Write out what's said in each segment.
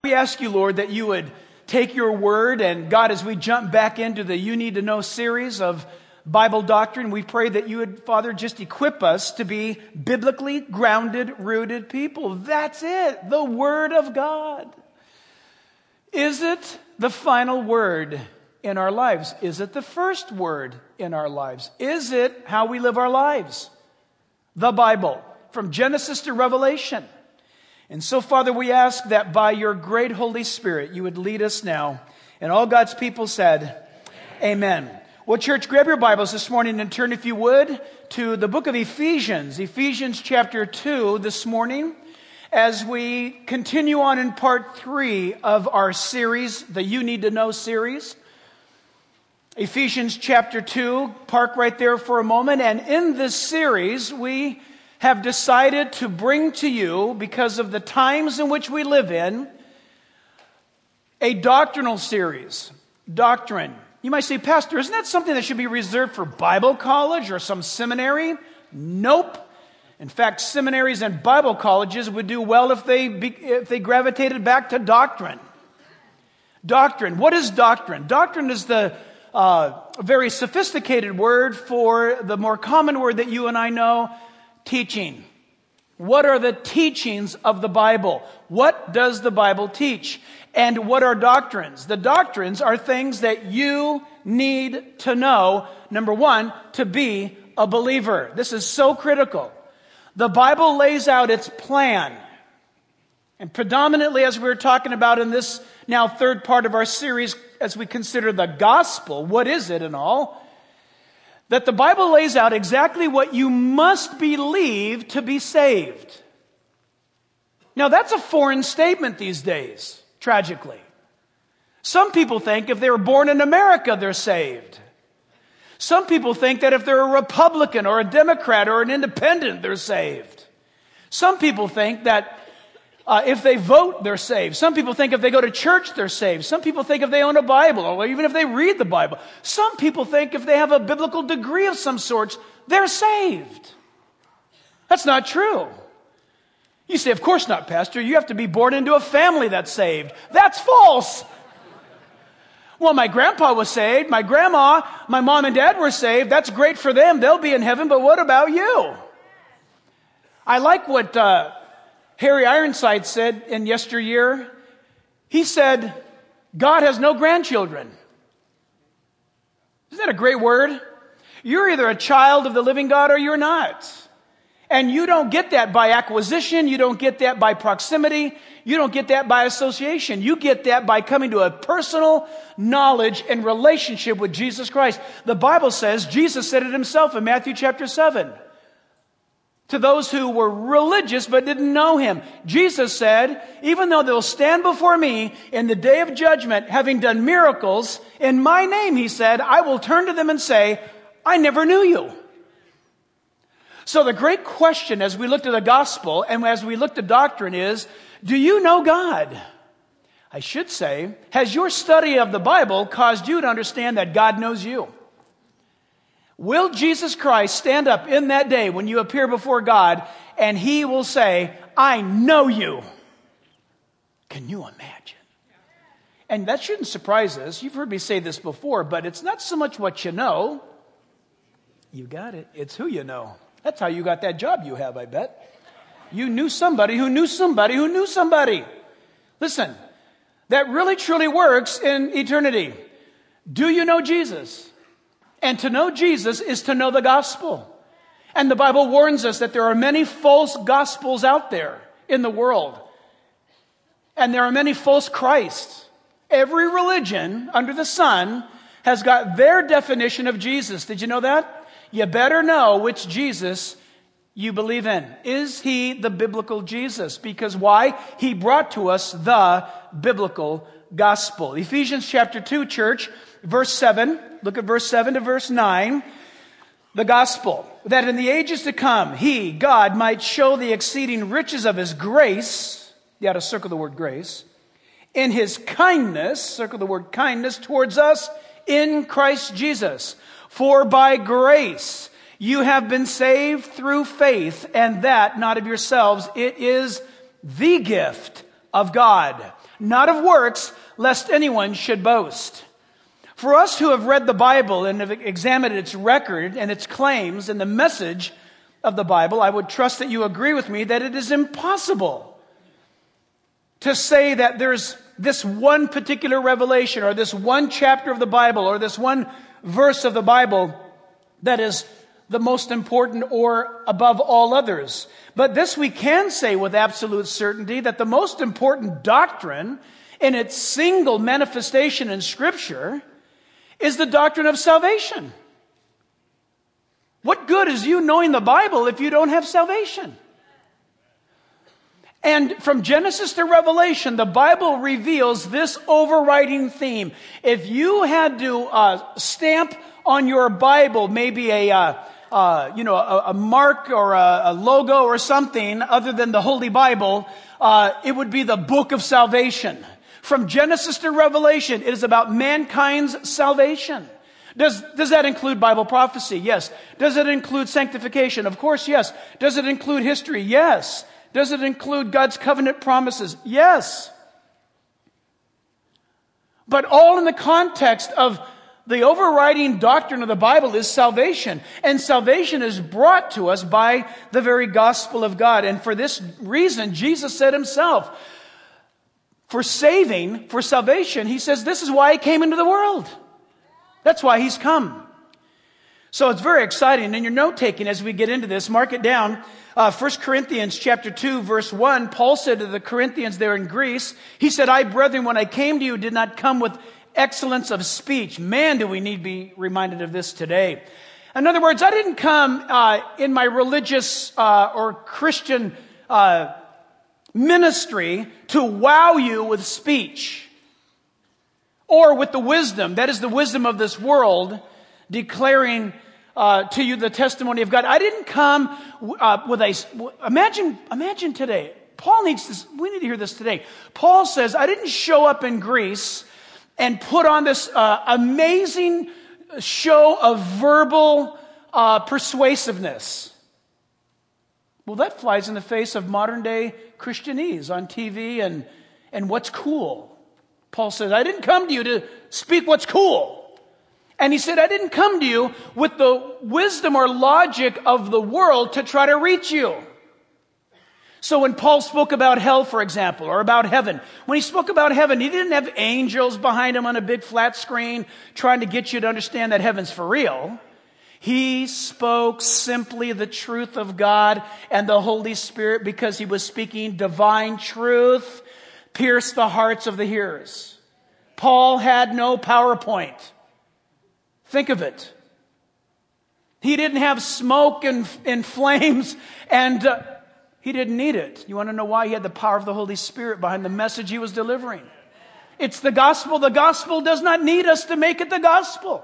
we ask you, Lord, that you would take your word, and God, as we jump back into the You Need to Know series of Bible doctrine, we pray that you would, Father, just equip us to be biblically grounded, rooted people. That's it, the Word of God. Is it the final word in our lives? Is it the first word in our lives? Is it how we live our lives? The Bible, from Genesis to Revelation. And so, Father, we ask that by your great Holy Spirit, you would lead us now. And all God's people said, Amen. Well, church, grab your Bibles this morning and turn, if you would, to the book of Ephesians. Ephesians chapter 2 this morning, as we continue on in part 3 of our series, the You Need to Know series. Ephesians chapter 2, park right there for a moment. And in this series, we have decided to bring to you, because of the times in which we live in, a doctrinal series. Doctrine. You might say, Pastor, isn't that something that should be reserved for Bible college or some seminary? Nope. In fact, seminaries and Bible colleges would do well if they gravitated back to doctrine. Doctrine. What is doctrine? Doctrine is the very sophisticated word for the more common word that you and I know, teaching. What are the teachings of the Bible? What does the Bible teach? And what are doctrines? The doctrines are things that you need to know, number one, to be a believer. This is so critical. The Bible lays out its plan. And predominantly, as we're talking about in this now third part of our series, as we consider the gospel, what is it and all? That the Bible lays out exactly what you must believe to be saved. Now, that's a foreign statement these days, tragically. Some people think if they were born in America, they're saved. Some people think that if they're a Republican or a Democrat or an independent, they're saved. Some people think that if they vote, they're saved. Some people think if they go to church, they're saved. Some people think if they own a Bible, or even if they read the Bible. Some people think if they have a biblical degree of some sorts, they're saved. That's not true. You say, of course not, Pastor. You have to be born into a family that's saved. That's false. Well, my grandpa was saved. My grandma, my mom and dad were saved. That's great for them. They'll be in heaven. But what about you? I like what Harry Ironside said in yesteryear. He said, God has no grandchildren. Isn't that a great word? You're either a child of the living God or you're not. And you don't get that by acquisition. You don't get that by proximity. You don't get that by association. You get that by coming to a personal knowledge and relationship with Jesus Christ. The Bible says, Jesus said it himself in Matthew chapter 7. To those who were religious but didn't know him, Jesus said, even though they'll stand before me in the day of judgment, having done miracles in my name, he said, I will turn to them and say, I never knew you. So the great question as we look to the gospel and as we look to doctrine is, do you know God? I should say, has your study of the Bible caused you to understand that God knows you? Will Jesus Christ stand up in that day when you appear before God and he will say, I know you? Can you imagine? And that shouldn't surprise us. You've heard me say this before, but it's not so much what you know. You got it. It's who you know. That's how you got that job you have, I bet. You knew somebody who knew somebody who knew somebody. Listen, that really truly works in eternity. Do you know Jesus? And to know Jesus is to know the gospel. And the Bible warns us that there are many false gospels out there in the world. And there are many false Christs. Every religion under the sun has got their definition of Jesus. Did you know that? You better know which Jesus you believe in. Is he the biblical Jesus? Because why? He brought to us the biblical gospel. Ephesians chapter 2, church, verse 7. Look at verse 7 to verse 9. The gospel, that in the ages to come, he, God, might show the exceeding riches of his grace. You ought to circle the word grace. In his kindness, circle the word kindness, towards us in Christ Jesus. For by grace you have been saved through faith, and that not of yourselves. It is the gift of God, not of works, lest anyone should boast. For us who have read the Bible and have examined its record and its claims and the message of the Bible, I would trust that you agree with me that it is impossible to say that there's this one particular revelation or this one chapter of the Bible or this one verse of the Bible that is the most important or above all others. But this we can say with absolute certainty, that the most important doctrine in its single manifestation in Scripture is the doctrine of salvation. What good is you knowing the Bible if you don't have salvation? And from Genesis to Revelation, the Bible reveals this overriding theme. If you had to stamp on your Bible maybe a mark or a logo or something other than the Holy Bible, it would be the book of salvation. From Genesis to Revelation, it is about mankind's salvation. Does that include Bible prophecy? Yes. Does it include sanctification? Of course, yes. Does it include history? Yes. Does it include God's covenant promises? Yes. But all in the context of the overriding doctrine of the Bible is salvation. And salvation is brought to us by the very gospel of God. And for this reason, Jesus said himself, for salvation, he says, this is why he came into the world. That's why he's come. So it's very exciting. And your note-taking as we get into this, mark it down. 1 Corinthians chapter 2, verse 1, Paul said to the Corinthians there in Greece, he said, I, brethren, when I came to you, did not come with excellence of speech. Man, do we need to be reminded of this today. In other words, I didn't come in my religious or Christian ministry to wow you with speech or with the wisdom, that is the wisdom of this world, declaring to you the testimony of God. I didn't come imagine today. Paul needs this. We need to hear this today. Paul says, I didn't show up in Greece and put on this amazing show of verbal persuasiveness. Well, that flies in the face of modern day Christianese on TV and what's cool. Paul says, I didn't come to you to speak what's cool. And he said, I didn't come to you with the wisdom or logic of the world to try to reach you. So when Paul spoke about hell, for example, or about heaven, when he spoke about heaven, he didn't have angels behind him on a big flat screen trying to get you to understand that heaven's for real. He spoke simply the truth of God and the Holy Spirit, because he was speaking divine truth, pierced the hearts of the hearers. Paul had no PowerPoint. Think of it. He didn't have smoke and flames, and he didn't need it. You want to know why? He had the power of the Holy Spirit behind the message he was delivering. It's the gospel. The gospel does not need us to make it the gospel.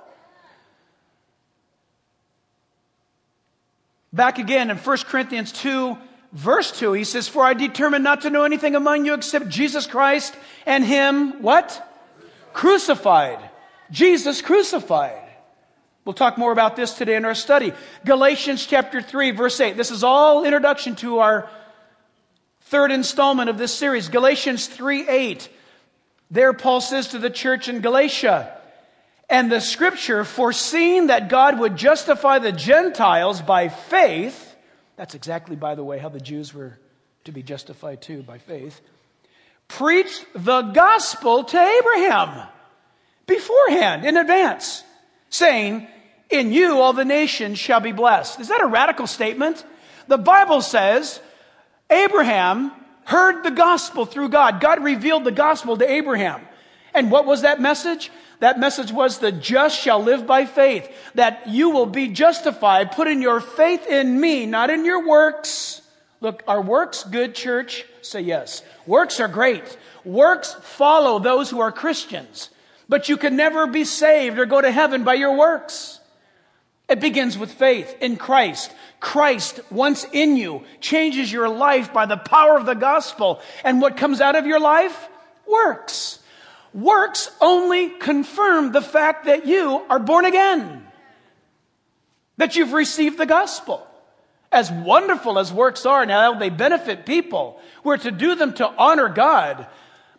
Back again in 1 Corinthians 2, verse 2, he says, for I determined not to know anything among you except Jesus Christ and him, what? Crucified. Jesus crucified. We'll talk more about this today in our study. Galatians chapter 3, verse 8. This is all introduction to our third installment of this series. Galatians 3:8. There Paul says to the church in Galatia, and the scripture, foreseeing that God would justify the Gentiles by faith, that's exactly, by the way, how the Jews were to be justified too, by faith, preached the gospel to Abraham beforehand, in advance, saying, in you all the nations shall be blessed. Is that a radical statement? The Bible says Abraham heard the gospel through God. God revealed the gospel to Abraham. And what was that message? That message was the just shall live by faith. That you will be justified, putting your faith in me, not in your works. Look, are works good, church? Say yes. Works are great. Works follow those who are Christians. But you can never be saved or go to heaven by your works. It begins with faith in Christ. Christ, once in you, changes your life by the power of the gospel. And what comes out of your life? Works. Works only confirm the fact that you are born again. That you've received the gospel. As wonderful as works are, now they benefit people. We're to do them to honor God.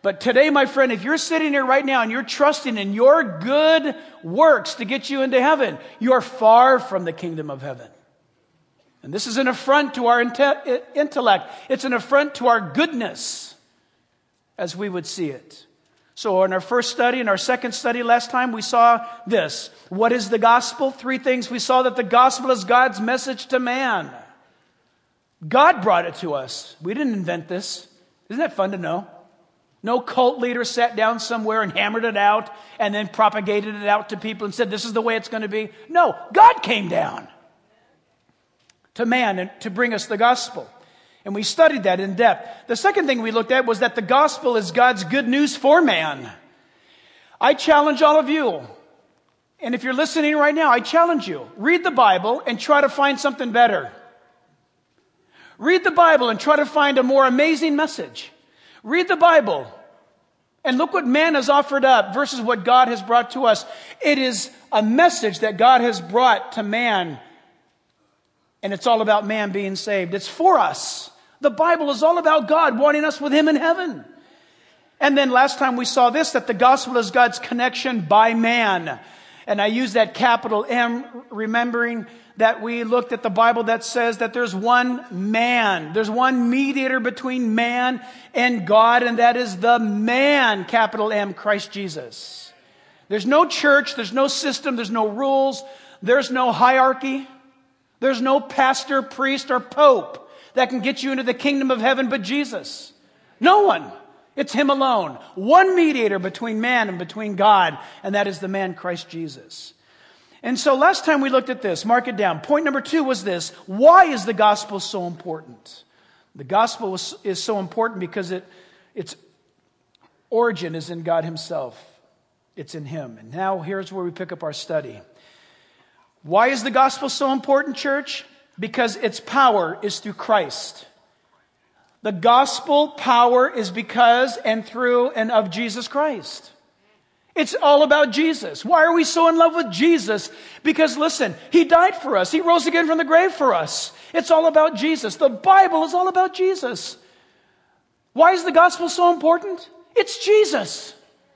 But today, my friend, if you're sitting here right now and you're trusting in your good works to get you into heaven, you are far from the kingdom of heaven. And this is an affront to our intellect. It's an affront to our goodness, as we would see it. So in our first study, in our second study last time, we saw this. What is the gospel? 3 things. We saw that the gospel is God's message to man. God brought it to us. We didn't invent this. Isn't that fun to know? No cult leader sat down somewhere and hammered it out and then propagated it out to people and said, this is the way it's going to be. No, God came down to man and to bring us the gospel. And we studied that in depth. The second thing we looked at was that the gospel is God's good news for man. I challenge all of you, and if you're listening right now, I challenge you, read the Bible and try to find something better. Read the Bible and try to find a more amazing message. Read the Bible and look what man has offered up versus what God has brought to us. It is a message that God has brought to man, and it's all about man being saved. It's for us. The Bible is all about God wanting us with Him in heaven. And then last time we saw this, that the gospel is God's connection by man. And I use that capital M, remembering that we looked at the Bible that says that there's one man. There's one mediator between man and God, and that is the man, capital M, Christ Jesus. There's no church, there's no system, there's no rules, there's no hierarchy. There's no pastor, priest, or pope that can get you into the kingdom of heaven but Jesus. No one. It's Him alone. One mediator between man and between God, and that is the man Christ Jesus. And so last time we looked at this, mark it down. Point number 2 was this. Why is the gospel so important? The gospel is so important because its origin is in God Himself. It's in Him. And now here's where we pick up our study. Why is the gospel so important, church? Because its power is through Christ. The gospel power is because and through and of Jesus Christ. It's all about Jesus. Why are we so in love with Jesus? Because listen, He died for us. He rose again from the grave for us. It's all about Jesus. The Bible is all about Jesus. Why is the gospel so important? It's Jesus.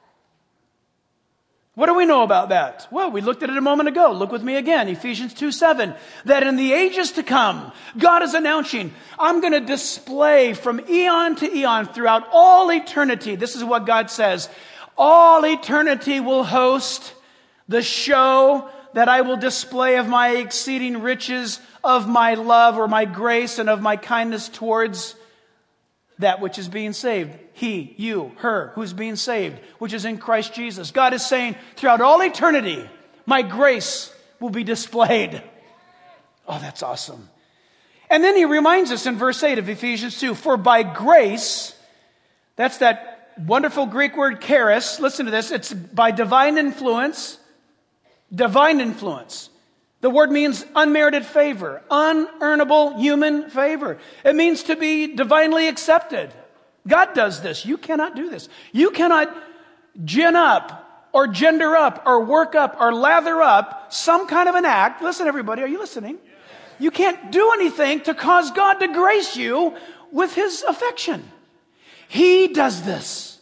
What do we know about that? Well, we looked at it a moment ago. Look with me again, Ephesians 2:7. That in the ages to come, God is announcing, I'm going to display from eon to eon throughout all eternity. This is what God says. All eternity will host the show that I will display of my exceeding riches, of my love or my grace and of my kindness towards that which is being saved. He, you, her, who's being saved, which is in Christ Jesus. God is saying, throughout all eternity, my grace will be displayed. Oh, that's awesome. And then He reminds us in verse 8 of Ephesians 2, for by grace, that's that wonderful Greek word charis. Listen to this. It's by divine influence. Divine influence. The word means unmerited favor, unearnable human favor. It means to be divinely accepted. God does this. You cannot do this. You cannot gin up or gender up or work up or lather up some kind of an act. Listen, everybody, are you listening? You can't do anything to cause God to grace you with His affection. He does this.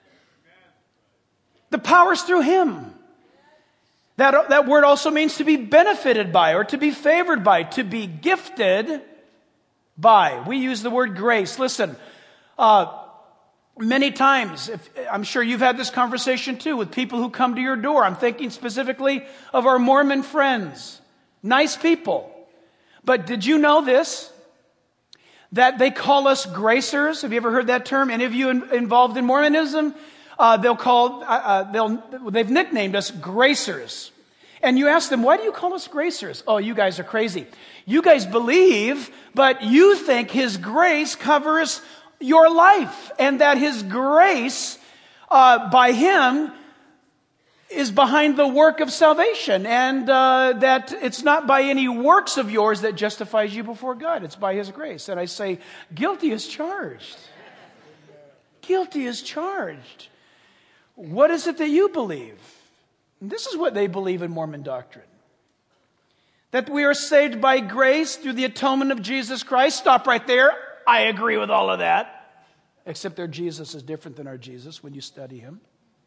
The power's through Him. That word also means to be benefited by or to be favored by, to be gifted by. We use the word grace. Listen, many times, I'm sure you've had this conversation too with people who come to your door. I'm thinking specifically of our Mormon friends. Nice people. But did you know this? That they call us gracers. Have you ever heard that term? Any of you involved in Mormonism? They've nicknamed us gracers. And you ask them, why do you call us gracers? Oh, you guys are crazy. You guys believe, but you think His grace covers your life, and that His grace by Him is behind the work of salvation, and that it's not by any works of yours that justifies you before God. It's by His grace. And I say, guilty as charged. Guilty as charged. What is it that you believe? And this is what they believe in Mormon doctrine. That we are saved by grace through the atonement of Jesus Christ. Stop right there. I agree with all of that. except their Jesus is different than our Jesus when you study him.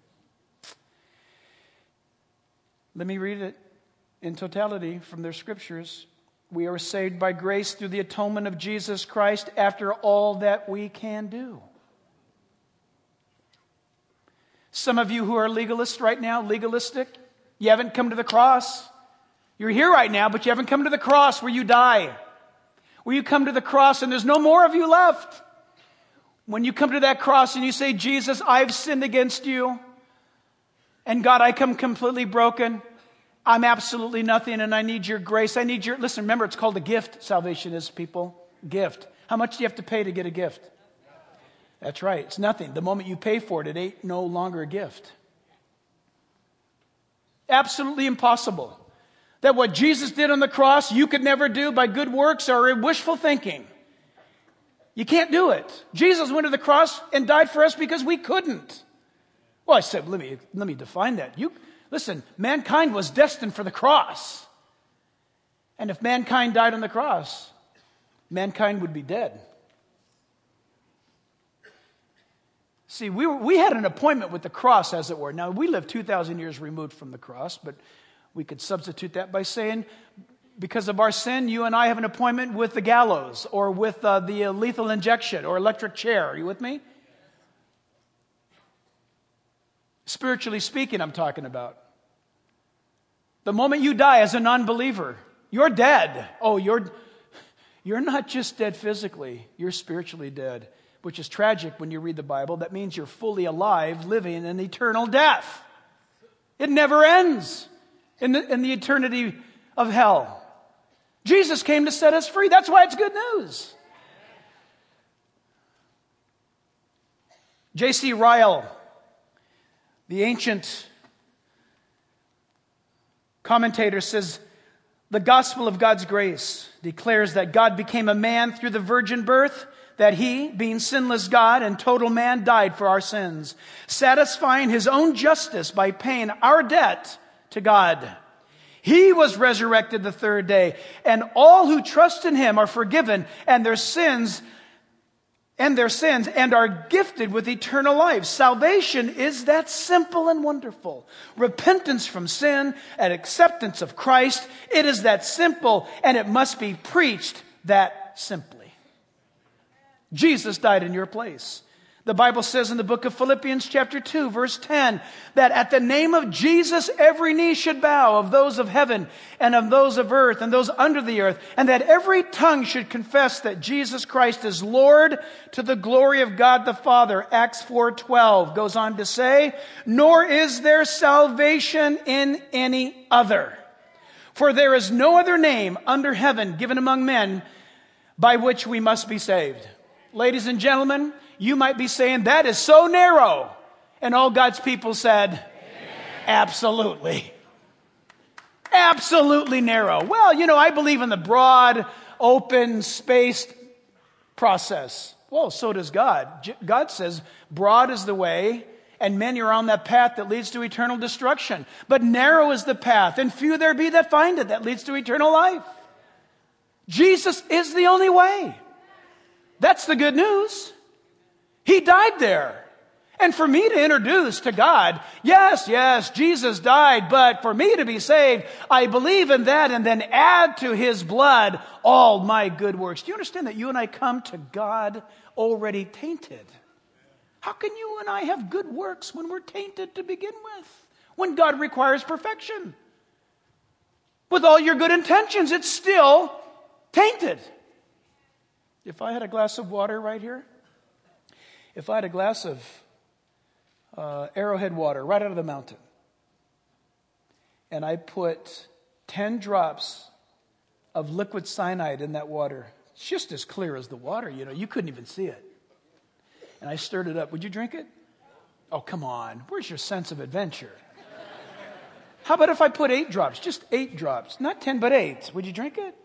Let me read it in totality from their scriptures. We are saved by grace through the atonement of Jesus Christ after all that we can do. Some of you who are legalists right now, legalistic, you haven't come to the cross. You're here right now, but you haven't come to the cross where you die. Where you come to the cross and there's no more of you left. When you come to that cross and you say, Jesus, I've sinned against you. And God, I come completely broken. I'm absolutely nothing and I need your grace. I need your, listen, remember it's called a gift. Salvation is, people, gift. How much do you have to pay to get a gift? That's right. It's nothing. The moment you pay for it, it ain't no longer a gift. Absolutely impossible. That what Jesus did on the cross, you could never do by good works or wishful thinking. You can't do it. Jesus went to the cross and died for us because we couldn't. Well, I said, let me define that. Listen, mankind was destined for the cross. And if mankind died on the cross, mankind would be dead. See, we had an appointment with the cross, as it were. Now, we live 2,000 years removed from the cross, but we could substitute that by saying, because of our sin, you and I have an appointment with the gallows or with the lethal injection or electric chair. Are you with me? Spiritually speaking, I'm talking about. The moment you die as a non-believer, you're dead. Oh, you're not just dead physically, you're spiritually dead, which is tragic when you read the Bible. That means you're fully alive, living in eternal death. It never ends in the eternity of hell. Jesus came to set us free. That's why it's good news. J.C. Ryle, the ancient commentator, says, the gospel of God's grace declares that God became a man through the virgin birth, that he, being sinless God and total man, died for our sins, satisfying his own justice by paying our debt to God. He was resurrected the third day, and all who trust in him are forgiven and their sins and are gifted with eternal life. Salvation is that simple and wonderful. Repentance from sin and acceptance of Christ, it is that simple, and it must be preached that simply. Jesus died in your place. The Bible says in the book of Philippians chapter 2, verse 10, that at the name of Jesus, every knee should bow, of those of heaven and of those of earth and those under the earth, and that every tongue should confess that Jesus Christ is Lord, to the glory of God the Father. Acts 4:12 goes on to say, nor is there salvation in any other. For there is no other name under heaven given among men by which we must be saved. Ladies and gentlemen, you might be saying, that is so narrow. And all God's people said, amen. Absolutely. Absolutely narrow. Well, I believe in the broad, open, spaced process. Well, so does God. God says, broad is the way, and many are on that path that leads to eternal destruction. But narrow is the path, and few there be that find it, that leads to eternal life. Jesus is the only way. That's the good news. He died there. And for me to introduce to God, yes, Jesus died, but for me to be saved, I believe in that and then add to his blood all my good works. Do you understand that you and I come to God already tainted? How can you and I have good works when we're tainted to begin with? When God requires perfection. With all your good intentions, it's still tainted. If I had a glass of water right here, if I had a glass of Arrowhead water right out of the mountain, and I put 10 drops of liquid cyanide in that water, it's just as clear as the water, you couldn't even see it. And I stirred it up. Would you drink it? Oh, come on. Where's your sense of adventure? How about if I put 8 drops? Just 8 drops. Not 10, but 8. Would you drink it?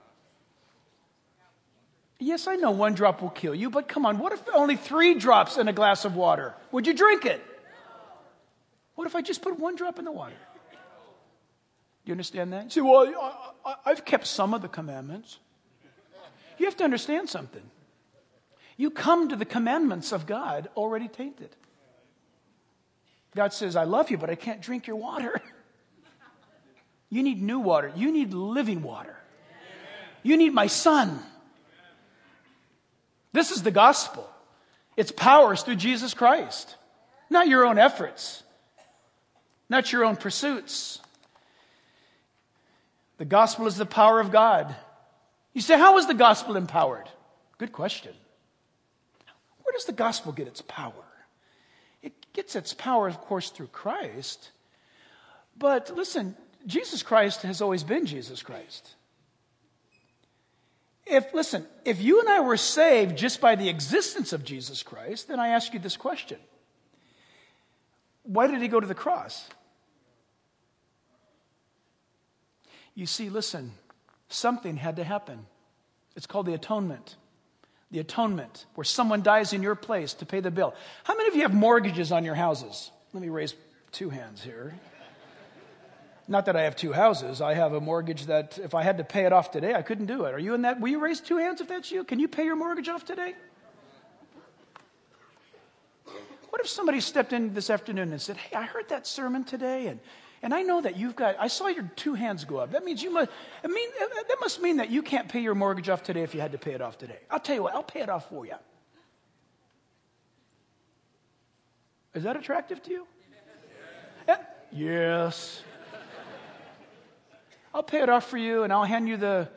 Yes, I know 1 drop will kill you, but come on, what if only 3 drops in a glass of water? Would you drink it? What if I just put 1 drop in the water? Do you understand that? You say, well, I've kept some of the commandments. You have to understand something. You come to the commandments of God already tainted. God says, I love you, but I can't drink your water. You need new water. You need living water. You need my Son. This is the gospel. Its power is through Jesus Christ. Not your own efforts. Not your own pursuits. The gospel is the power of God. You say, how is the gospel empowered? Good question. Where does the gospel get its power? It gets its power, of course, through Christ. But listen, Jesus Christ has always been Jesus Christ. If you and I were saved just by the existence of Jesus Christ, then I ask you this question. Why did he go to the cross? You see, listen, something had to happen. It's called the atonement. The atonement, where someone dies in your place to pay the bill. How many of you have mortgages on your houses? Let me raise 2 hands here. Not that I have 2 houses. I have a mortgage that if I had to pay it off today, I couldn't do it. Are you in that? Will you raise 2 hands if that's you? Can you pay your mortgage off today? What if somebody stepped in this afternoon and said, hey, I heard that sermon today, and I know that I saw your 2 hands go up. That means that must mean that you can't pay your mortgage off today if you had to pay it off today. I'll tell you what, I'll pay it off for you. Is that attractive to you? Yes. I'll pay it off for you, and I'll hand you the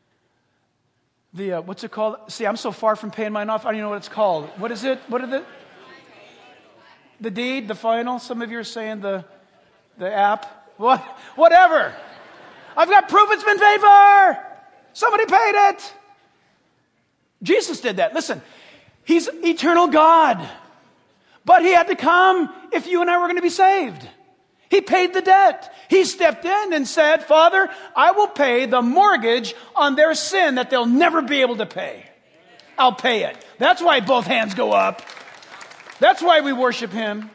what's it called? See, I'm so far from paying mine off, I don't even know what it's called. What is it? What are the deed, the final? Some of you are saying the app. What? Whatever. I've got proof it's been paid for. Somebody paid it. Jesus did that. Listen, he's eternal God. But he had to come if you and I were going to be saved. He paid the debt. He stepped in and said, Father, I will pay the mortgage on their sin that they'll never be able to pay. I'll pay it. That's why both hands go up. That's why we worship him.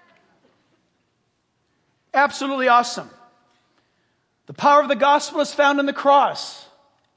Absolutely awesome. The power of the gospel is found in the cross.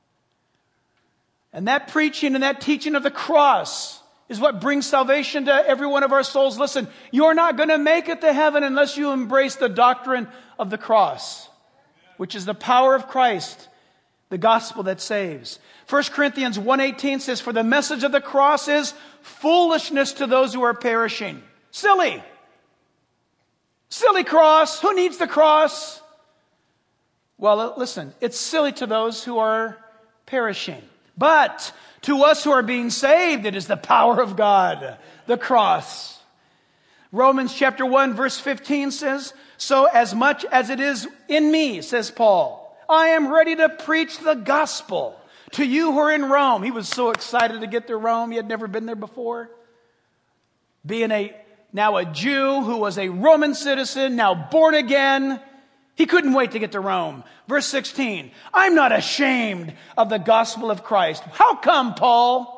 And that preaching and that teaching of the cross is what brings salvation to every one of our souls. Listen, you're not going to make it to heaven unless you embrace the doctrine of the cross, which is the power of Christ, the gospel that saves. 1 Corinthians 1:18 says, for the message of the cross is foolishness to those who are perishing. Silly. Silly cross. Who needs the cross? Well, listen, it's silly to those who are perishing. But to us who are being saved, it is the power of God, the cross. Romans chapter 1 verse 15 says, so as much as it is in me, says Paul, I am ready to preach the gospel to you who are in Rome. He was so excited to get to Rome. He had never been there before. Being now a Jew who was a Roman citizen, now born again, he couldn't wait to get to Rome. Verse 16, I'm not ashamed of the gospel of Christ. How come, Paul?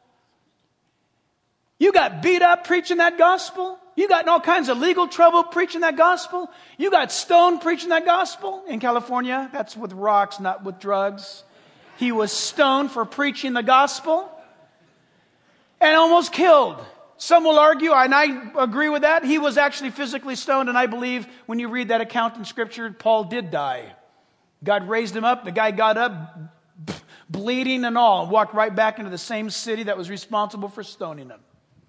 You got beat up preaching that gospel? You got in all kinds of legal trouble preaching that gospel? You got stoned preaching that gospel? In California, that's with rocks, not with drugs. He was stoned for preaching the gospel and almost killed. Some will argue, and I agree with that, he was actually physically stoned, and I believe when you read that account in Scripture, Paul did die. God raised him up. The guy got up, bleeding and all, and walked right back into the same city that was responsible for stoning him.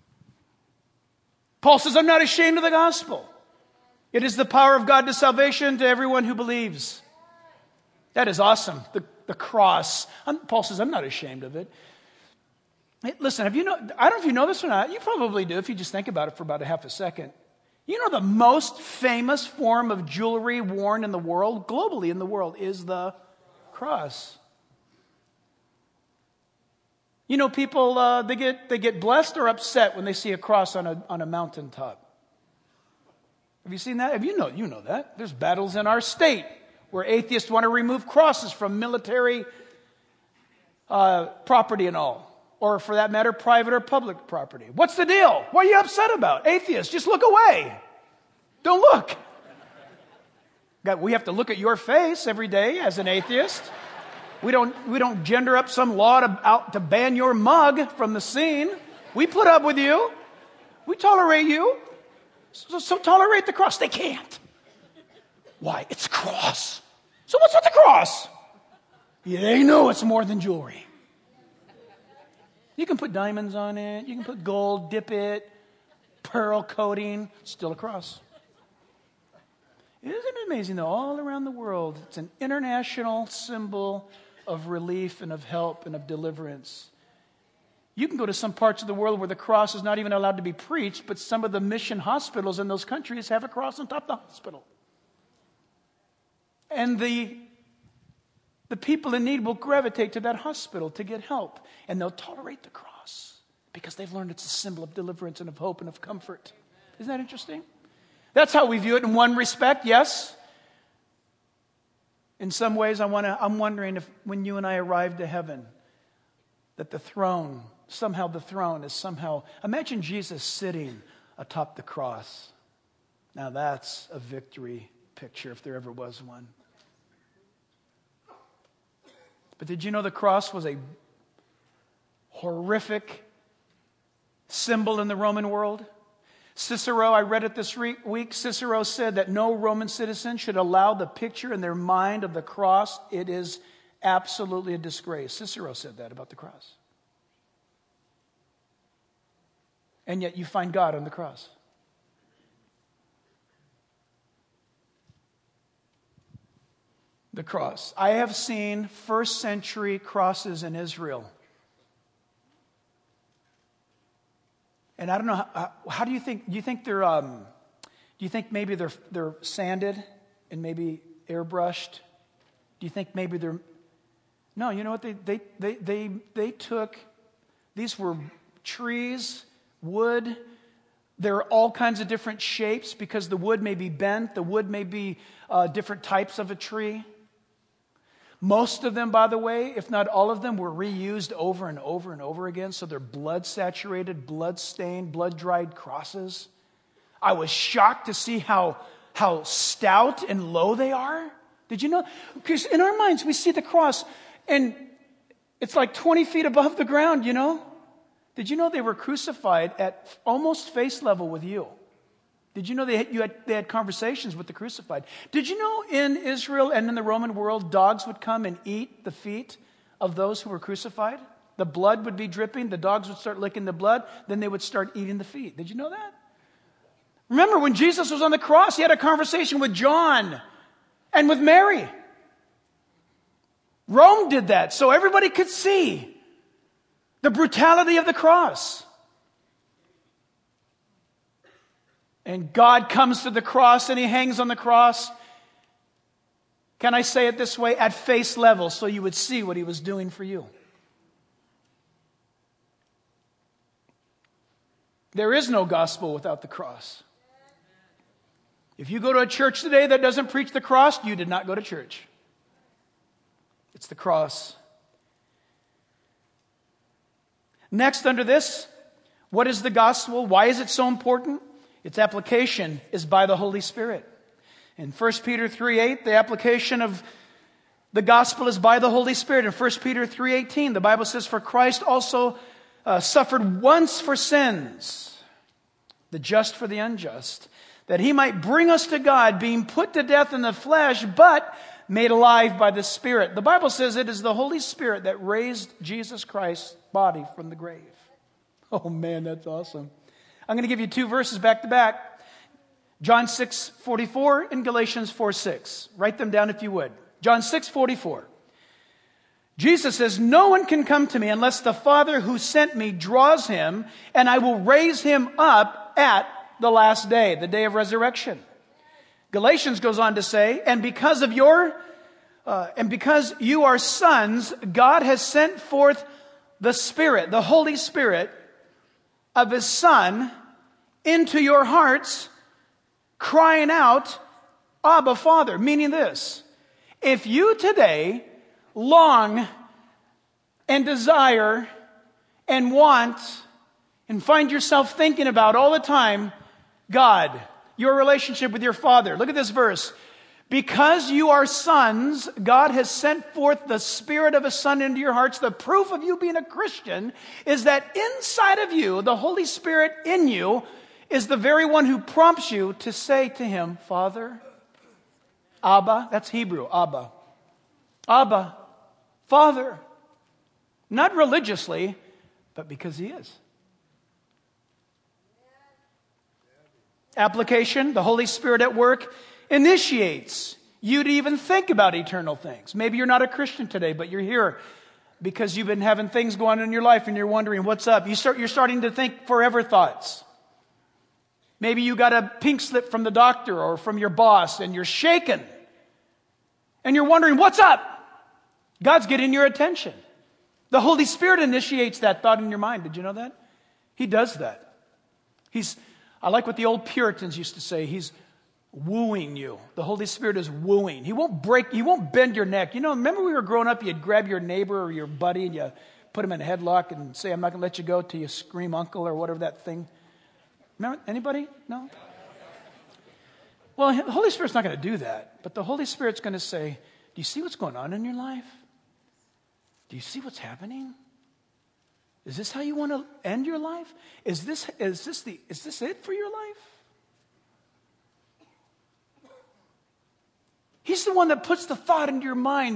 Paul says, I'm not ashamed of the gospel. It is the power of God to salvation to everyone who believes. That is awesome, the cross. Paul says, I'm not ashamed of it. Hey, listen, I don't know if you know this or not. You probably do if you just think about it for about a half a second. You know the most famous form of jewelry worn in the world, globally in the world, is the cross. You know, people, they get blessed or upset when they see a cross on a mountaintop. Have you seen that? You know that. There's battles in our state where atheists want to remove crosses from military property and all. Or for that matter, private or public property. What's the deal? What are you upset about? Atheists, just look away. Don't look. God, we have to look at your face every day as an atheist. We don't gender up some law to ban your mug from the scene. We put up with you. We tolerate you. So tolerate the cross. They can't. Why? It's a cross. So what's with the cross? Yeah, they know it's more than jewelry. You can put diamonds on it. You can put gold, dip it, pearl coating. Still a cross. Isn't it amazing, though? All around the world, it's an international symbol of relief and of help and of deliverance. You can go to some parts of the world where the cross is not even allowed to be preached, but some of the mission hospitals in those countries have a cross on top of the hospital. And the people in need will gravitate to that hospital to get help. And they'll tolerate the cross because they've learned it's a symbol of deliverance and of hope and of comfort. Isn't that interesting? That's how we view it in one respect, yes. In some ways, I'm wondering if when you and I arrive to heaven, that the throne is somehow, imagine Jesus sitting atop the cross. Now that's a victory picture if there ever was one. But did you know the cross was a horrific symbol in the Roman world? Cicero, I read it this week, Cicero said that no Roman citizen should allow the picture in their mind of the cross. It is absolutely a disgrace. Cicero said that about the cross. And yet you find God on the cross. The cross. I have seen first century crosses in Israel. And I don't know, how do you think they're, do you think maybe they're sanded and maybe airbrushed? Do you think maybe they're, no, you know what, they took, these were trees, wood, there are all kinds of different shapes because the wood may be bent, the wood may be different types of a tree. Most of them, by the way, if not all of them, were reused over and over and over again. So they're blood-saturated, blood-stained, blood-dried crosses. I was shocked to see how stout and low they are. Did you know? Because in our minds, we see the cross, and it's like 20 feet above the ground, you know? Did you know they were crucified at almost face level with you? Did you know they had conversations with the crucified? Did you know in Israel and in the Roman world, dogs would come and eat the feet of those who were crucified? The blood would be dripping. The dogs would start licking the blood. Then they would start eating the feet. Did you know that? Remember, when Jesus was on the cross, he had a conversation with John and with Mary. Rome did that so everybody could see the brutality of the cross. And God comes to the cross and he hangs on the cross. Can I say it this way? At face level, so you would see what he was doing for you. There is no gospel without the cross. If you go to a church today that doesn't preach the cross, you did not go to church. It's the cross. Next, under this, what is the gospel? Why is it so important? Its application is by the Holy Spirit. In 1 Peter 3:8, the application of the gospel is by the Holy Spirit. In 1 Peter 3:18, the Bible says, "For Christ also suffered once for sins, the just for the unjust, that he might bring us to God, being put to death in the flesh, but made alive by the Spirit." The Bible says it is the Holy Spirit that raised Jesus Christ's body from the grave. Oh man, that's awesome. I'm going to give you two verses back to back. John 6:44 and Galatians 4:6. Write them down if you would. John 6:44. Jesus says, "No one can come to me unless the Father who sent me draws him, and I will raise him up at the last day," the day of resurrection. Galatians goes on to say, and because you are sons, God has sent forth the Spirit, the Holy Spirit of his Son into your hearts, crying out, "Abba, Father," meaning this: if you today long and desire and want and find yourself thinking about all the time, God, your relationship with your Father. Look at this verse. Because you are sons, God has sent forth the Spirit of a Son into your hearts. The proof of you being a Christian is that inside of you, the Holy Spirit in you is the very one who prompts you to say to Him, Father, Abba, that's Hebrew, Abba. Abba, Father. Not religiously, but because He is. Application, the Holy Spirit at work initiates you to even think about eternal things. Maybe you're not a Christian today, but you're here because you've been having things going on in your life and you're wondering, what's up? You're starting to think forever thoughts. Maybe you got a pink slip from the doctor or from your boss and you're shaken. And you're wondering, what's up? God's getting your attention. The Holy Spirit initiates that thought in your mind. Did you know that? He does that. I like what the old Puritans used to say. He's wooing you. The Holy Spirit is wooing. He won't bend your neck. You know, remember when we were growing up, you'd grab your neighbor or your buddy and you put him in a headlock and say, I'm not going to let you go till you scream uncle or whatever that thing. Remember, anybody? No? Well, the Holy Spirit's not going to do that. But the Holy Spirit's going to say, do you see what's going on in your life? Do you see what's happening? Is this how you want to end your life? Is this it for your life? He's the one that puts the thought into your mind.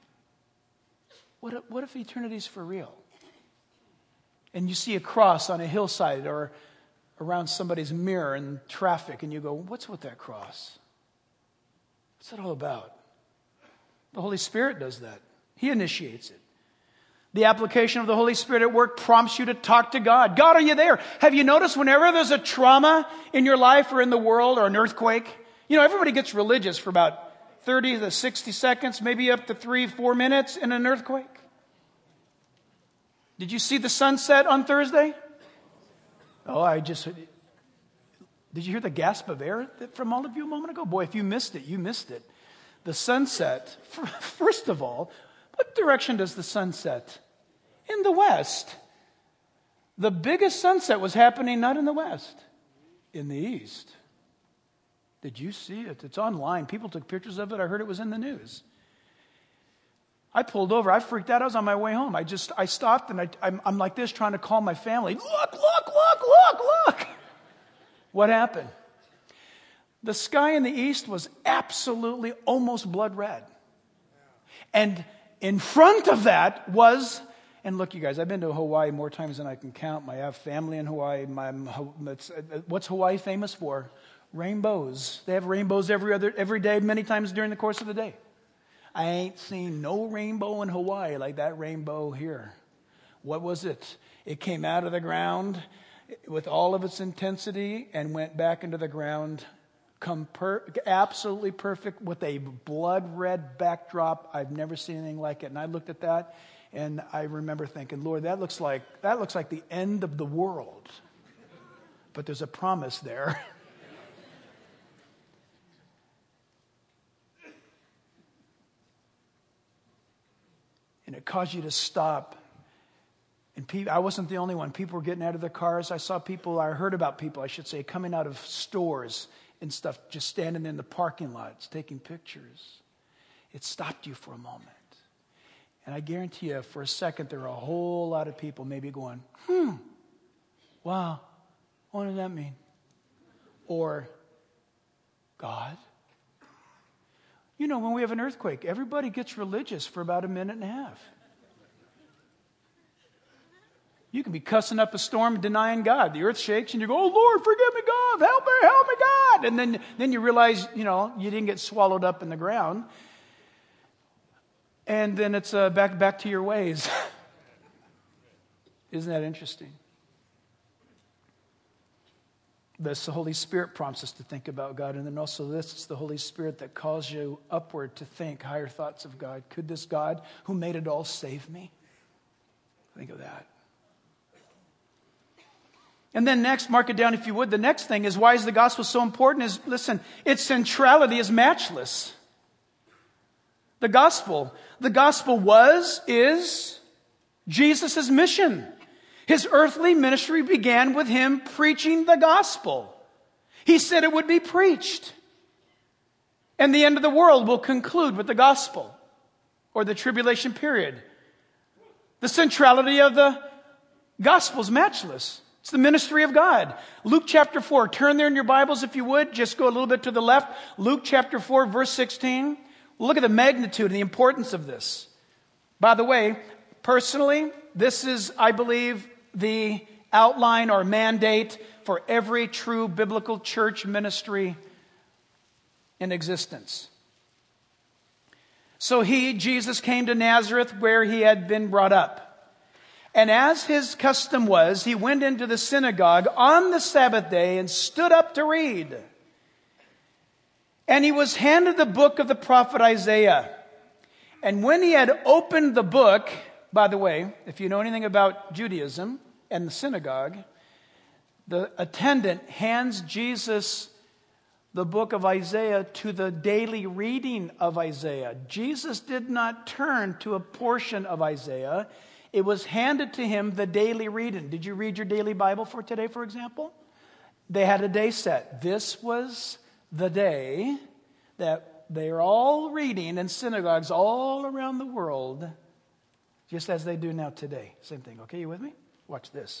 What if eternity's for real? And you see a cross on a hillside or around somebody's mirror in traffic, and you go, what's with that cross? What's that all about? The Holy Spirit does that. He initiates it. The application of the Holy Spirit at work prompts you to talk to God. God, are you there? Have you noticed whenever there's a trauma in your life or in the world or an earthquake, you know, everybody gets religious for about 30 to 60 seconds, maybe up to 3-4 minutes in an earthquake. Did you see the sunset on Thursday? Did you hear the gasp of air from all of you a moment ago? Boy, if you missed it, you missed it. The sunset, first of all, what direction does the sun set? In the west. The biggest sunset was happening not in the west, in the east. Did you see it? It's online. People took pictures of it. I heard it was in the news. I pulled over. I freaked out. I was on my way home. I stopped and I'm like this trying to call my family. Look. What happened? The sky in the east was absolutely almost blood red. And in front of that was, and look, you guys, I've been to Hawaii more times than I can count. I have family in Hawaii. What's Hawaii famous for? Rainbows. They have rainbows every day, many times during the course of the day. I ain't seen no rainbow in Hawaii like that rainbow here. What was it? It came out of the ground with all of its intensity and went back into the ground absolutely perfect with a blood red backdrop. I've never seen anything like it. And I looked at that and I remember thinking, Lord, that looks like the end of the world. But there's a promise there. And it caused you to stop. And I wasn't the only one. People were getting out of their cars. I heard about people, coming out of stores and stuff, just standing in the parking lots, taking pictures. It stopped you for a moment. And I guarantee you, for a second, there were a whole lot of people maybe going, wow, what does that mean? Or, God? You know, when we have an earthquake, everybody gets religious for about a minute and a half. You can be cussing up a storm, denying God. The earth shakes and you go, oh, Lord, forgive me, God. Help me, God. And then you realize, you didn't get swallowed up in the ground. And then it's back to your ways. Isn't that interesting? The Holy Spirit prompts us to think about God. And then also this is the Holy Spirit that calls you upward to think higher thoughts of God. Could this God who made it all save me? Think of that. And then next, mark it down if you would. The next thing is, why is the gospel so important? Listen, its centrality is matchless. The gospel is Jesus' mission. His earthly ministry began with him preaching the gospel. He said it would be preached. And the end of the world will conclude with the gospel or the tribulation period. The centrality of the gospel is matchless. It's the ministry of God. Luke chapter 4. Turn there in your Bibles if you would. Just go a little bit to the left. Luke chapter 4, verse 16. Look at the magnitude and the importance of this. By the way, personally, this is, I believe, the outline or mandate for every true biblical church ministry in existence. So Jesus came to Nazareth where he had been brought up. And as his custom was, he went into the synagogue on the Sabbath day and stood up to read. And he was handed the book of the prophet Isaiah. And when he had opened the book, by the way, if you know anything about Judaism and the synagogue, the attendant hands Jesus the book of Isaiah to the daily reading of Isaiah. Jesus did not turn to a portion of Isaiah. It was handed to him the daily reading. Did you read your daily Bible for today, for example? They had a day set. This was the day that they're all reading in synagogues all around the world, just as they do now today. Same thing. Okay, you with me? Watch this.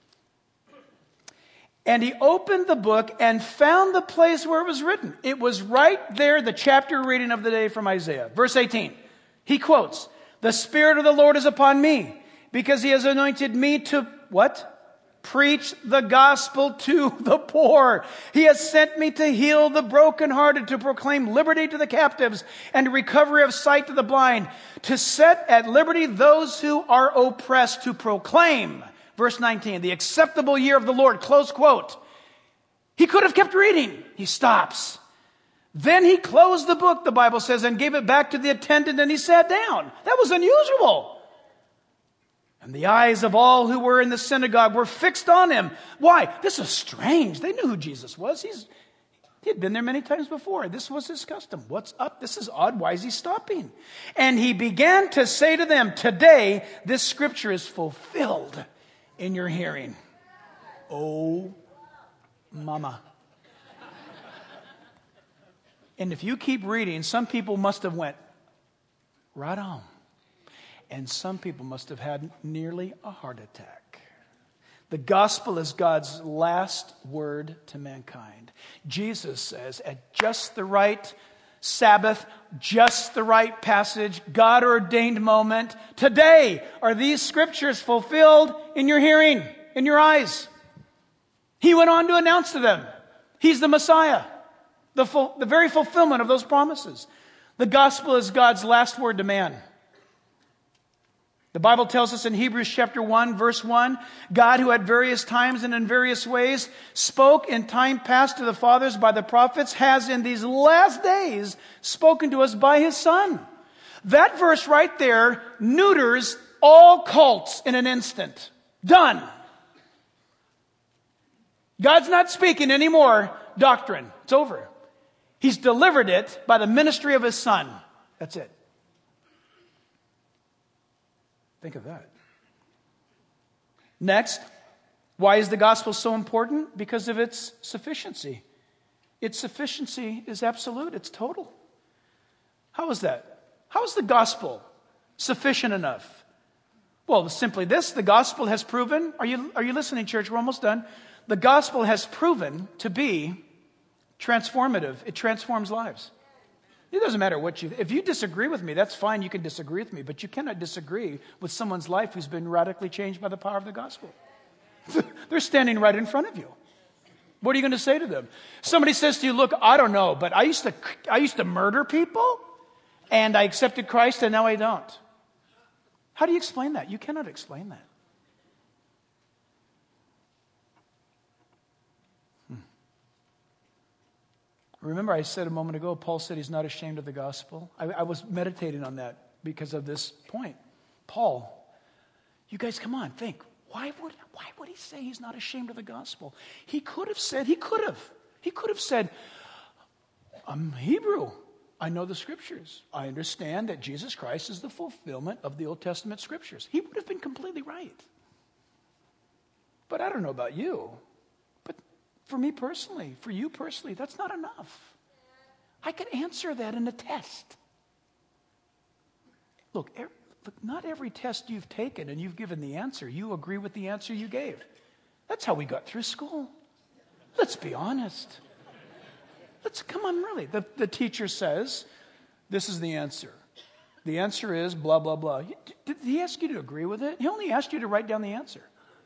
And he opened the book and found the place where it was written. It was right there, the chapter reading of the day from Isaiah. Verse 18. He quotes, "The Spirit of the Lord is upon me, because he has anointed me to," what? "Preach the gospel to the poor. He has sent me to heal the brokenhearted, to proclaim liberty to the captives, and recovery of sight to the blind, to set at liberty those who are oppressed, to proclaim," verse 19, "the acceptable year of the Lord," close quote. He could have kept reading. He stops. Then he closed the book, the Bible says, and gave it back to the attendant, and he sat down. That was unusual. And the eyes of all who were in the synagogue were fixed on him. Why? This is strange. They knew who Jesus was. He had been there many times before. This was his custom. What's up? This is odd. Why is he stopping? And he began to say to them, "Today, this scripture is fulfilled in your hearing." Oh, mama. And if you keep reading, some people must have went right on. And some people must have had nearly a heart attack. The gospel is God's last word to mankind. Jesus says at just the right Sabbath, just the right passage, God-ordained moment, "Today are these scriptures fulfilled in your hearing, in your eyes." He went on to announce to them, he's the Messiah, the very fulfillment of those promises. The gospel is God's last word to man. The Bible tells us in Hebrews chapter 1, verse 1, God, who at various times and in various ways spoke in time past to the fathers by the prophets, has in these last days spoken to us by his Son. That verse right there neuters all cults in an instant. Done. God's not speaking any more doctrine. It's over. He's delivered it by the ministry of his Son. That's it. Think of that. Next, why is the gospel so important? Because of its sufficiency. Its sufficiency is absolute. It's total. How is that? How is the gospel sufficient enough? Well, simply this. The gospel has proven. Are you listening, church? We're almost done. The gospel has proven to be transformative. It transforms lives. It doesn't matter if you disagree with me, that's fine, you can disagree with me, but you cannot disagree with someone's life who's been radically changed by the power of the gospel. They're standing right in front of you. What are you going to say to them? Somebody says to you, "Look, I don't know, but I used to murder people, and I accepted Christ, and now I don't." How do you explain that? You cannot explain that. Remember, I said a moment ago, Paul said he's not ashamed of the gospel. I was meditating on that because of this point. Paul, you guys, come on, think. Why would he say he's not ashamed of the gospel? He could have said, "I'm Hebrew. I know the scriptures. I understand that Jesus Christ is the fulfillment of the Old Testament scriptures." He would have been completely right. But I don't know about you. For me personally, for you personally, that's not enough. I could answer that in a test. Look, not every test you've taken and you've given the answer, you agree with the answer you gave. That's how we got through school. Let's be honest. Come on, really. The teacher says, this is the answer. The answer is blah, blah, blah. Did he ask you to agree with it? He only asked you to write down the answer.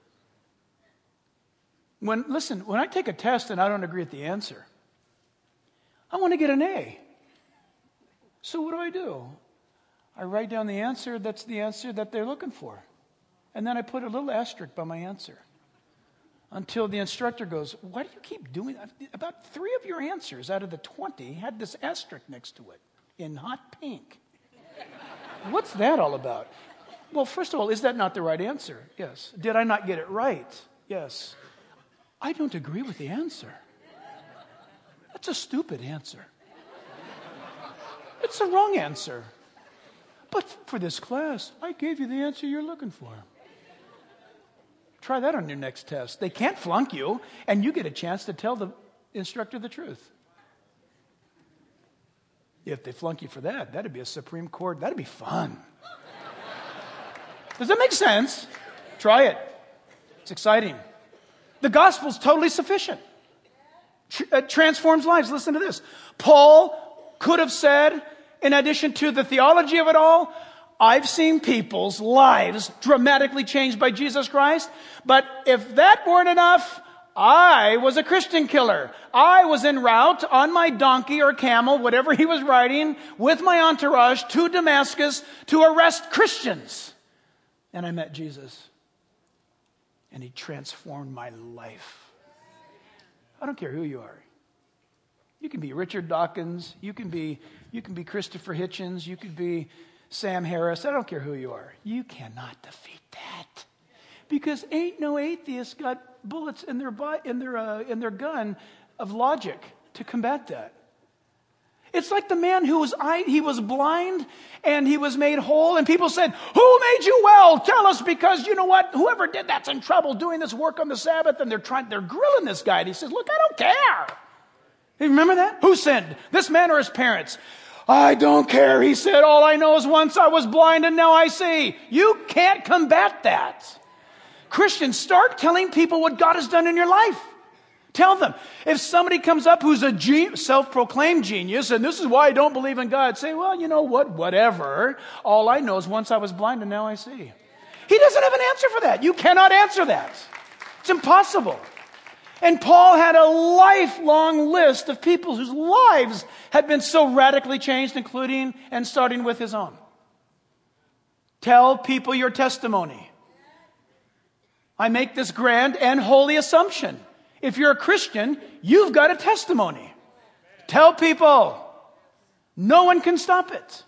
When I take a test and I don't agree with the answer, I want to get an A. So what do? I write down the answer that's the answer that they're looking for. And then I put a little asterisk by my answer. Until the instructor goes, why do you keep doing that? About 3 of your answers out of the 20 had this asterisk next to it in hot pink. What's that all about? Well, first of all, is that not the right answer? Yes. Did I not get it right? Yes. I don't agree with the answer. That's a stupid answer. It's the wrong answer. But for this class, I gave you the answer you're looking for. Try that on your next test. They can't flunk you, and you get a chance to tell the instructor the truth. If they flunk you for that, that'd be a Supreme Court. That'd be fun. Does that make sense? Try it. It's exciting. The gospel's totally sufficient. It transforms lives. Listen to this. Paul could have said, in addition to the theology of it all, I've seen people's lives dramatically changed by Jesus Christ, but if that weren't enough, I was a Christian killer. I was en route on my donkey or camel, whatever he was riding, with my entourage to Damascus to arrest Christians. And I met Jesus. And he transformed my life. I don't care who you are. You can be Richard Dawkins. You can be Christopher Hitchens. You could be Sam Harris. I don't care who you are. You cannot defeat that. Because ain't no atheist got bullets in their gun of logic to combat that. It's like the man he was blind and he was made whole, and people said, who made you well? Tell us, because you know what? Whoever did that's in trouble doing this work on the Sabbath, and they're grilling this guy. And he says, look, I don't care. You remember that? Who sinned? This man or his parents? I don't care. He said, all I know is once I was blind and now I see. You can't combat that. Christians, start telling people what God has done in your life. Tell them. If somebody comes up who's a self-proclaimed genius, and this is why I don't believe in God, say, well, you know what? Whatever. All I know is once I was blind and now I see. He doesn't have an answer for that. You cannot answer that. It's impossible. And Paul had a lifelong list of people whose lives had been so radically changed, including and starting with his own. Tell people your testimony. I make this grand and holy assumption. If you're a Christian, you've got a testimony. Tell people. No one can stop it.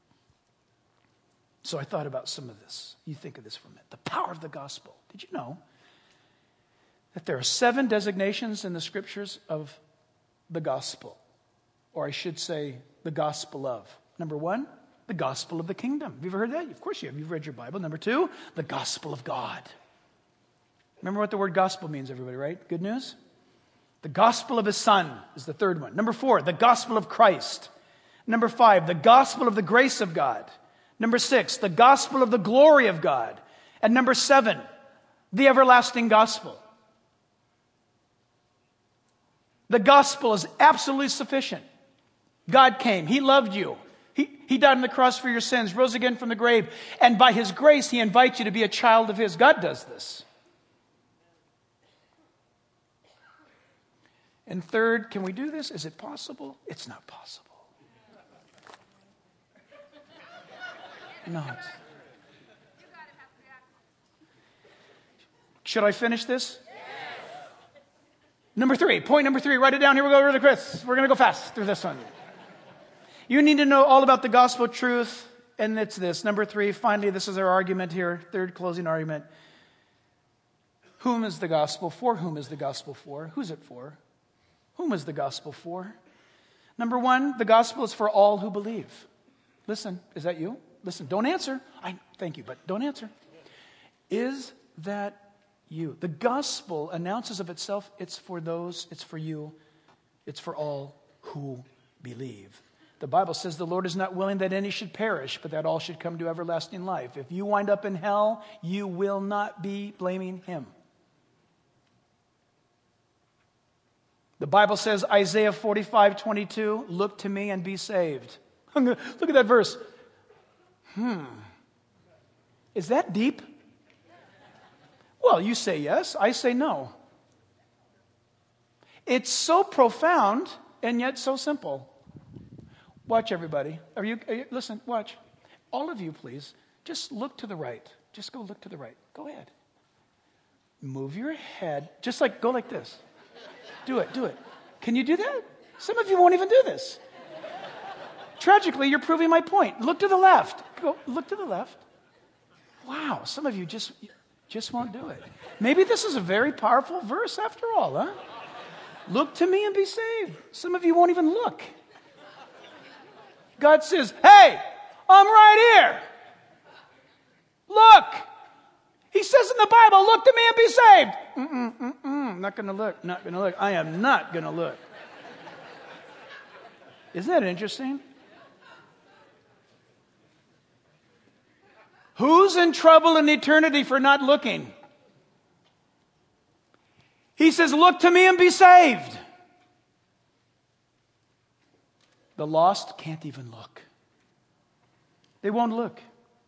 So I thought about some of this. You think of this for a minute. The power of the gospel. Did you know that there are 7 designations in the scriptures of the gospel? Or I should say, the gospel of. Number 1, the gospel of the kingdom. Have you ever heard that? Of course you have. You've read your Bible. Number 2, the gospel of God. Remember what the word gospel means, everybody, right? Good news? The gospel of his son is the 3rd one. Number 4, the gospel of Christ. Number 5, the gospel of the grace of God. Number 6, the gospel of the glory of God. And number 7, the everlasting gospel. The gospel is absolutely sufficient. God came. He loved you. He died on the cross for your sins, rose again from the grave. And by his grace, he invites you to be a child of his. God does this. And 3rd, can we do this? Is it possible? It's not possible. Not. Should I finish this? Number 3, point number 3, write it down. Here we go, really quick. We're going to go fast through this one. You need to know all about the gospel truth, and it's this. Number 3, finally, this is our argument here, 3rd closing argument. Whom is the gospel for? Whom is the gospel for? Who's it for? Whom is the gospel for? Number 1, the gospel is for all who believe. Listen, is that you? Listen, don't answer. Thank you, but don't answer. Is that you? The gospel announces of itself, it's for those, it's for you, it's for all who believe. The Bible says the Lord is not willing that any should perish, but that all should come to everlasting life. If you wind up in hell, you will not be blaming him. The Bible says, Isaiah 45:22, look to me and be saved. Look at that verse. Is that deep? Well, you say yes, I say no. It's so profound and yet so simple. Watch, everybody. Listen, watch. All of you, please, just look to the right. Just go look to the right. Go ahead. Move your head. Just like, go like this. Do it. Can you do that? Some of you won't even do this. Tragically, you're proving my point. Look to the left. Go, look to the left. Wow, some of you just won't do it. Maybe this is a very powerful verse after all, huh? Look to me and be saved. Some of you won't even look. God says, hey, I'm right here. Look. He says in the Bible, look to me and be saved. Not going to look. I am not going to look. Isn't that interesting? Who's in trouble in eternity for not looking? He says, look to me and be saved. The lost can't even look. They won't look.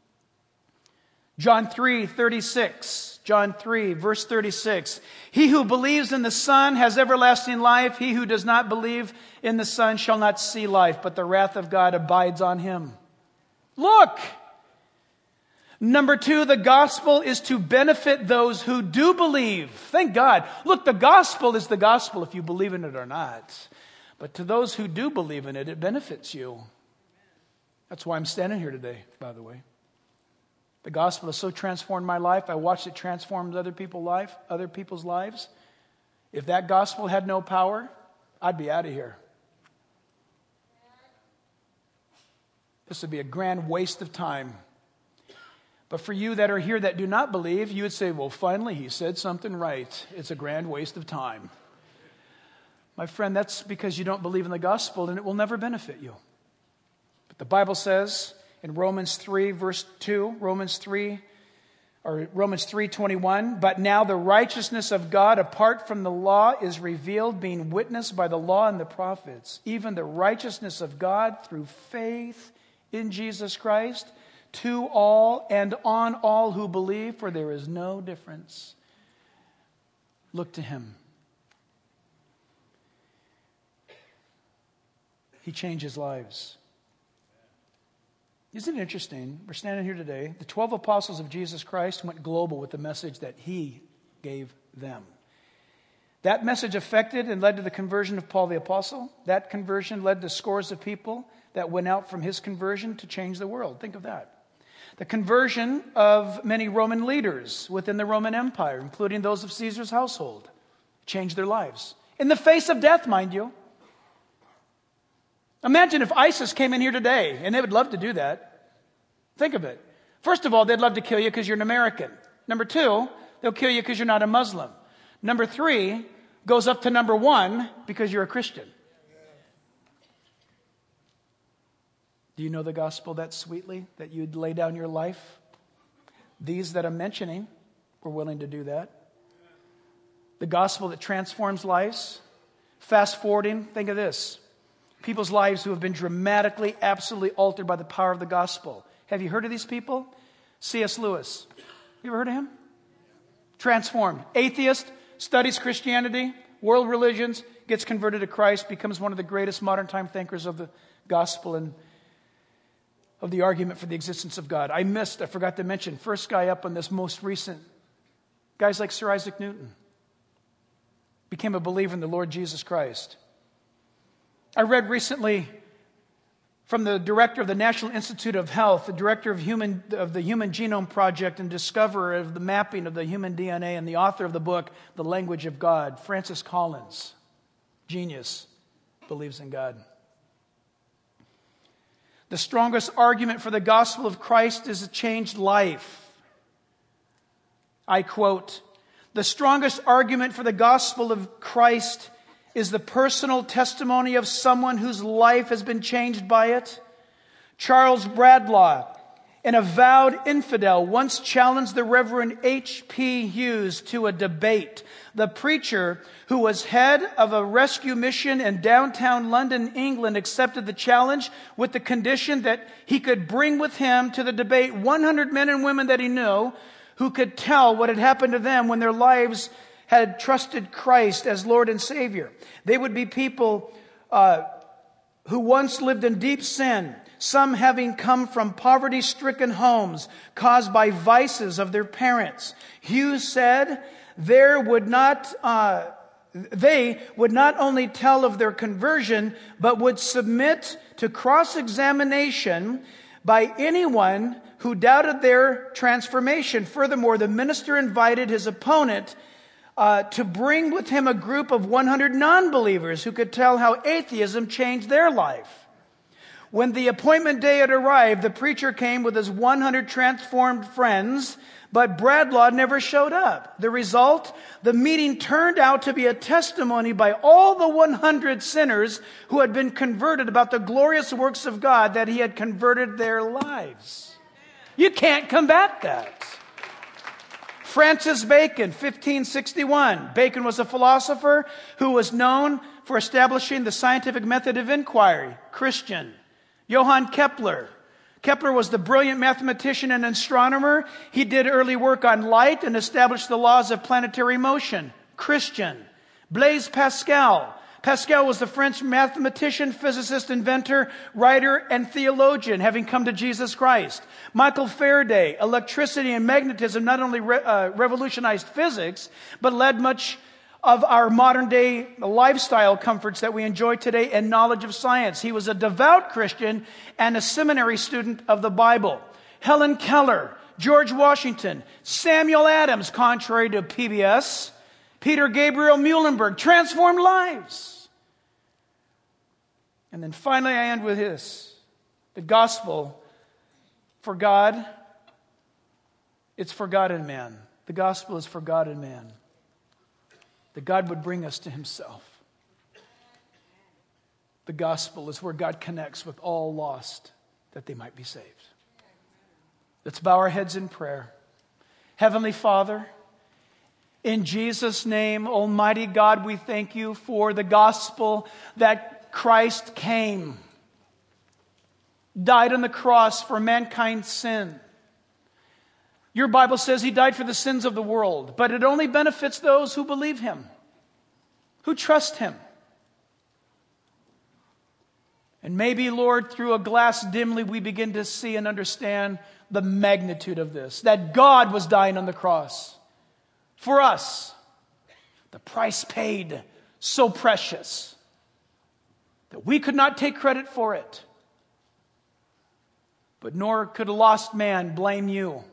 John 3:36. John 3, verse 36. He who believes in the Son has everlasting life. He who does not believe in the Son shall not see life, but the wrath of God abides on him. Look! Number 2, the gospel is to benefit those who do believe. Thank God. Look, the gospel is the gospel if you believe in it or not. But to those who do believe in it, it benefits you. That's why I'm standing here today, by the way. The gospel has so transformed my life. I watched it transform other people's lives. If that gospel had no power, I'd be out of here. This would be a grand waste of time. But for you that are here that do not believe, you would say, well, finally, he said something right. It's a grand waste of time. My friend, that's because you don't believe in the gospel and it will never benefit you. But the Bible says in Romans 3, verse 2, Romans 3:21, but now the righteousness of God apart from the law is revealed, being witnessed by the law and the prophets, even the righteousness of God through faith in Jesus Christ, to all and on all who believe, for there is no difference. Look to him. He changes lives. Isn't it interesting? We're standing here today. The 12 apostles of Jesus Christ went global with the message that he gave them. That message affected and led to the conversion of Paul the Apostle. That conversion led to scores of people that went out from his conversion to change the world. Think of that. The conversion of many Roman leaders within the Roman Empire, including those of Caesar's household, changed their lives. In the face of death, mind you. Imagine if ISIS came in here today, and they would love to do that. Think of it. First of all, they'd love to kill you because you're an American. Number 2, they'll kill you because you're not a Muslim. Number 3 goes up to number 1 because you're a Christian. Do you know the gospel that sweetly, that you'd lay down your life? These that I'm mentioning were willing to do that. The gospel that transforms lives. Fast forwarding, think of this. People's lives who have been dramatically, absolutely altered by the power of the gospel. Have you heard of these people? C.S. Lewis. You ever heard of him? Transformed. Atheist, studies Christianity, world religions, gets converted to Christ, becomes one of the greatest modern time thinkers of the gospel and of the argument for the existence of God. I forgot to mention, first guy up on this most recent, guys like Sir Isaac Newton became a believer in the Lord Jesus Christ. I read recently from the director of the National Institute of Health, the director of the Human Genome Project and discoverer of the mapping of the human DNA, and the author of the book, The Language of God, Francis Collins, genius, believes in God. The strongest argument for the gospel of Christ is a changed life. I quote, the strongest argument for the gospel of Christ is the personal testimony of someone whose life has been changed by it. Charles Bradlaugh, an avowed infidel, once challenged the Reverend H.P. Hughes to a debate. The preacher, who was head of a rescue mission in downtown London, England, accepted the challenge with the condition that he could bring with him to the debate 100 men and women that he knew who could tell what had happened to them when their lives had trusted Christ as Lord and Savior. They would be people who once lived in deep sin, some having come from poverty-stricken homes caused by vices of their parents. Hughes said they would not only tell of their conversion, but would submit to cross-examination by anyone who doubted their transformation. Furthermore, the minister invited his opponent to bring with him a group of 100 non-believers who could tell how atheism changed their life. When the appointment day had arrived, the preacher came with his 100 transformed friends, but Bradlaugh never showed up. The result, the meeting turned out to be a testimony by all the 100 sinners who had been converted about the glorious works of God that he had converted their lives. You can't combat that. Francis Bacon, 1561. Bacon was a philosopher who was known for establishing the scientific method of inquiry. Christian. Johann Kepler. Kepler was the brilliant mathematician and astronomer. He did early work on light and established the laws of planetary motion. Christian. Blaise Pascal. Pascal was the French mathematician, physicist, inventor, writer, and theologian, having come to Jesus Christ. Michael Faraday. Electricity and magnetism not only revolutionized physics, but led much of our modern day lifestyle comforts that we enjoy today and knowledge of science. He was a devout Christian and a seminary student of the Bible. Helen Keller, George Washington, Samuel Adams, contrary to PBS, Peter Gabriel Muhlenberg, transformed lives. And then finally I end with this. The gospel for God, it's for God and man. The gospel is for God and man. That God would bring us to himself. The gospel is where God connects with all lost that they might be saved. Let's bow our heads in prayer. Heavenly Father, in Jesus' name, Almighty God, we thank you for the gospel that Christ came, died on the cross for mankind's sin. Your Bible says he died for the sins of the world, but it only benefits those who believe him, who trust him. And maybe, Lord, through a glass dimly, we begin to see and understand the magnitude of this, that God was dying on the cross for us. The price paid, so precious, that we could not take credit for it. But nor could a lost man blame you,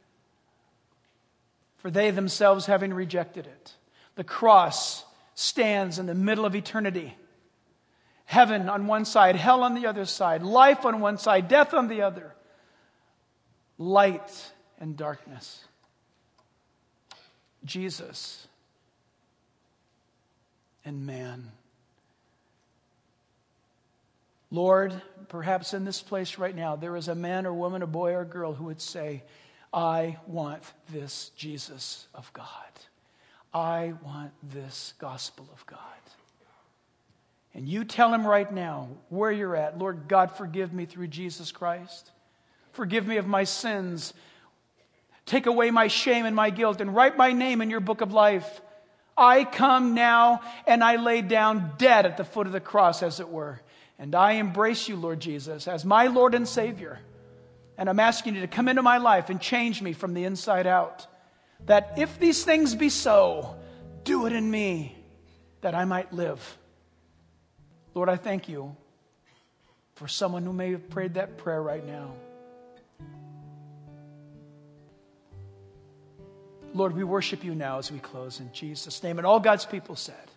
for they themselves having rejected it. The cross stands in the middle of eternity. Heaven on one side, hell on the other side, life on one side, death on the other, light and darkness. Jesus and man. Lord, perhaps in this place right now, there is a man or woman, a boy or girl who would say, I want this Jesus of God. I want this gospel of God. And you tell him right now where you're at. Lord God, forgive me through Jesus Christ. Forgive me of my sins. Take away my shame and my guilt and write my name in your book of life. I come now and I lay down dead at the foot of the cross, as it were. And I embrace you, Lord Jesus, as my Lord and Savior. And I'm asking you to come into my life and change me from the inside out. That if these things be so, do it in me, that I might live. Lord, I thank you for someone who may have prayed that prayer right now. Lord, we worship you now as we close in Jesus' name. And all God's people said,